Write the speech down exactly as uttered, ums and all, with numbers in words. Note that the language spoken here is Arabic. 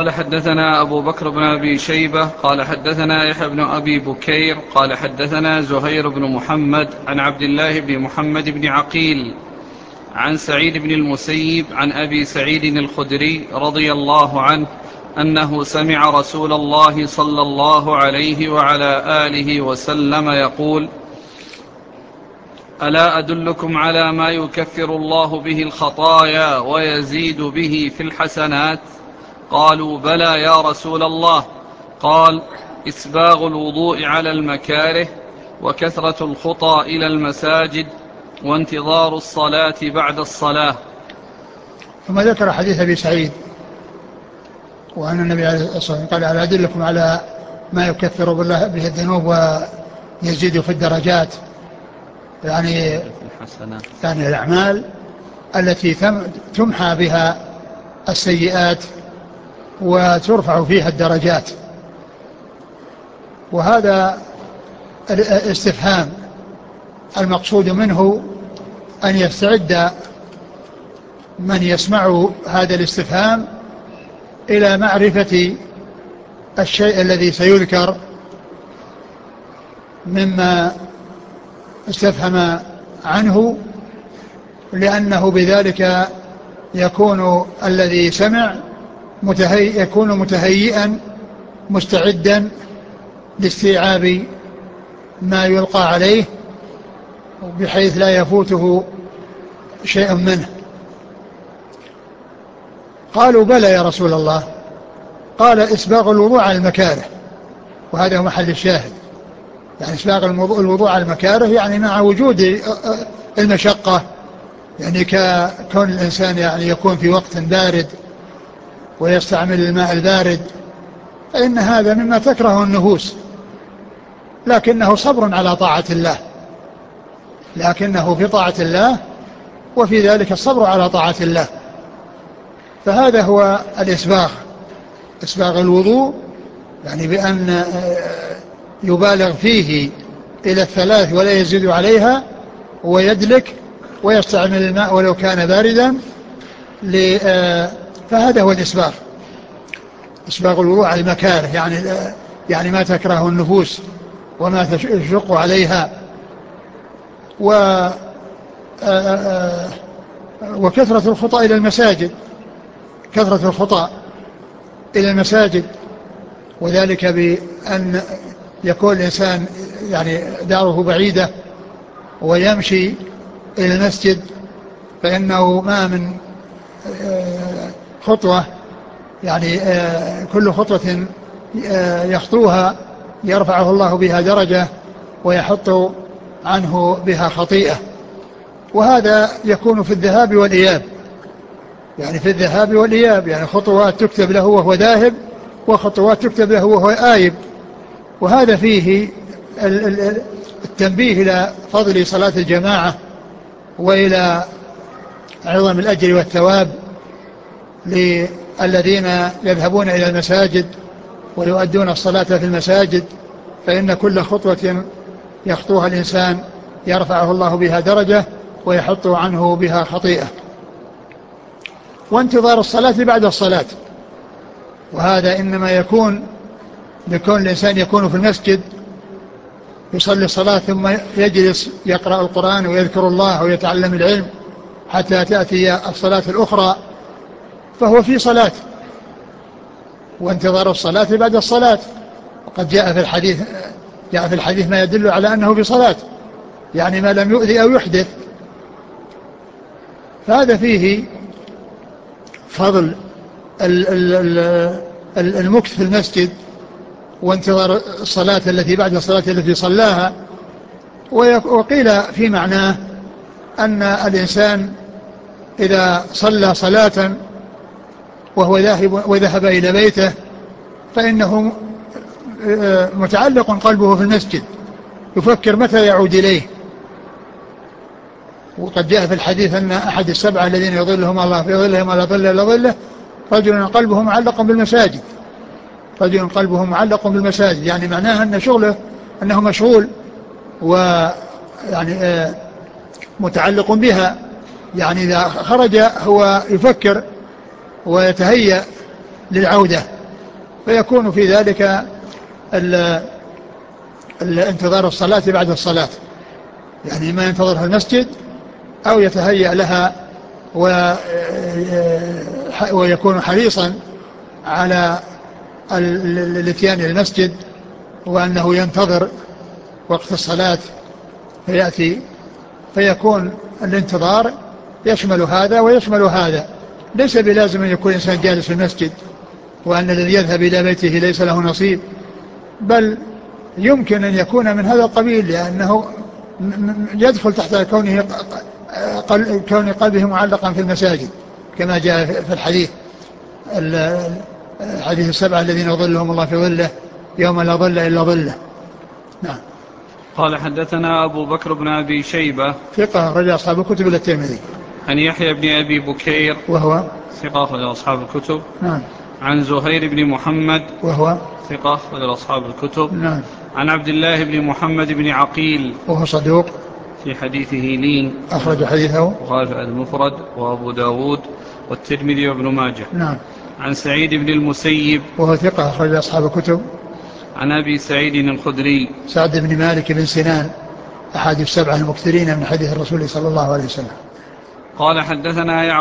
قال حدثنا أبو بكر بن أبي شيبة قال حدثنا يحيى بن أبي بكير قال حدثنا زهير بن محمد عن عبد الله بن محمد بن عقيل عن سعيد بن المسيب عن أبي سعيد الخدري رضي الله عنه أنه سمع رسول الله صلى الله عليه وعلى آله وسلم يقول: ألا أدلكم على ما يكفر الله به الخطايا ويزيد به في الحسنات؟ قالوا: بلى يا رسول الله. قال: إسباغ الوضوء على المكاره، وكثرة الخطى إلى المساجد، وانتظار الصلاة بعد الصلاة. ثم ذكر حديث أبي سعيد وأن النبي عليه الصلاة والسلام قال: ألا أدلكم على ما يكفر بالله به الذنوب ويزيد في الدرجات، يعني يعني الأعمال التي تمحى بها السيئات وترفع فيها الدرجات. وهذا الاستفهام المقصود منه أن يستعد من يسمع هذا الاستفهام إلى معرفة الشيء الذي سيذكر مما استفهم عنه، لأنه بذلك يكون الذي سمع متهيئ يكون متهيئا مستعدا لاستيعاب ما يلقى عليه بحيث لا يفوته شيء منه. قالوا: بلى يا رسول الله. قال: إسباغ الوضوء على المكاره، وهذا هو محل الشاهد. يعني إسباغ الوضوء على المكاره يعني مع وجود المشقة، يعني كون الإنسان يعني يكون في وقت بارد ويستعمل الماء البارد، فإن هذا مما تكره النفوس، لكنه صبر على طاعة الله، لكنه في طاعة الله وفي ذلك الصبر على طاعة الله. فهذا هو الإسباغ، إسباغ الوضوء، يعني بأن يبالغ فيه إلى الثلاث ولا يزيد عليها، ويدلك ويستعمل الماء ولو كان باردا، فهذا هو الإسباغ، إسباغ الوضوء على المكاره، يعني يعني ما تكره النفوس وما تشق عليها. و وكثرة الخطى إلى المساجد، كثرة الخطى إلى المساجد، وذلك بأن يكون الإنسان يعني داره بعيدة ويمشي إلى المسجد، فإنه ما من خطوة يعني كل خطوة يخطوها يرفعه الله بها درجة ويحط عنه بها خطيئة. وهذا يكون في الذهاب والإياب، يعني في الذهاب والإياب، يعني خطوات تكتب له وهو ذاهب، وخطوات تكتب له وهو آيب. وهذا فيه التنبيه إلى فضل صلاة الجماعة وإلى عظم الأجر والثواب للذين يذهبون إلى المساجد ويؤدون الصلاة في المساجد، فإن كل خطوة يخطوها الإنسان يرفعه الله بها درجة ويحط عنه بها خطيئة. وانتظار الصلاة بعد الصلاة، وهذا إنما يكون بكون الإنسان يكون في المسجد يصلي الصلاة ثم يجلس يقرأ القرآن ويذكر الله ويتعلم العلم حتى تأتي الصلاة الأخرى، فهو في صلاة. وانتظار الصلاة بعد الصلاة، وقد جاء في الحديث جاء في الحديث ما يدل على أنه في صلاة، يعني ما لم يؤذي أو يحدث. فهذا فيه فضل المكث في المسجد وانتظار الصلاة التي بعد الصلاة التي صلاها. وقيل في معناه أن الإنسان إذا صلى صلاة وهو ذاهب وذهب إلى بيته فإنه متعلق قلبه في المسجد، يفكر متى يعود إليه. وقد جاء في الحديث أن أحد السبعة الذين يظلهم الله في ظلهم ولا ظل إلا ظله رجل قلبه معلق بالمساجد، رجل قلبه معلق بالمساجد، يعني معناها أن شغله أنه مشغول ويعني متعلق بها، يعني إذا خرج هو يفكر ويتهيأ للعودة، فيكون في ذلك الانتظار الصلاة بعد الصلاة، يعني ما ينتظرها المسجد أو يتهيأ لها ويكون حريصا على الاتيان المسجد وأنه ينتظر وقت الصلاة فيأتي، فيكون الانتظار يشمل هذا ويشمل هذا. ليس بلازم أن يكون إنسان جالس في المسجد وأن الذي يذهب إلى بيته ليس له نصيب، بل يمكن أن يكون من هذا القبيل، لأنه يدخل تحت كونه كون قلبه معلقا في المساجد، كما جاء في الحديث الحديث السبعة الذين ظلهم الله في ظله يوم لا ظل إلا ظله. نعم. قال حدثنا أبو بكر بن أبي شيبة ثقة رجع أصحاب الكتب إلى الترمذي. عن يحيى بن أبي بكير وهو ثقة رجع أصحاب الكتب. نعم. عن زهير بن محمد وهو ثقة رجع أصحاب الكتب. نعم. عن عبد الله بن محمد بن عقيل وهو صدوق في حديثه لين، أخرج حديثه البخاري المفرد وأبو داود والترمذي وابن ماجه. نعم. عن سعيد بن المسيب وهو ثقة أخرج أصحاب الكتب. عن أبي سعيد الخدري سعد بن مالك بن سنان أحد السبعة المكثرين من حديث الرسول صلى الله عليه وسلم. قال حدثنا